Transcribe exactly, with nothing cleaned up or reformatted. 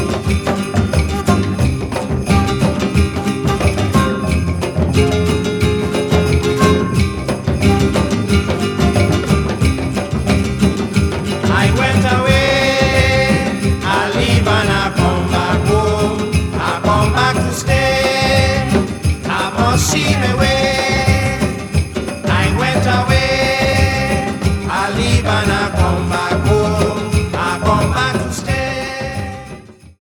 I went away, I leave and I come back home. I come back to stay. I must see me.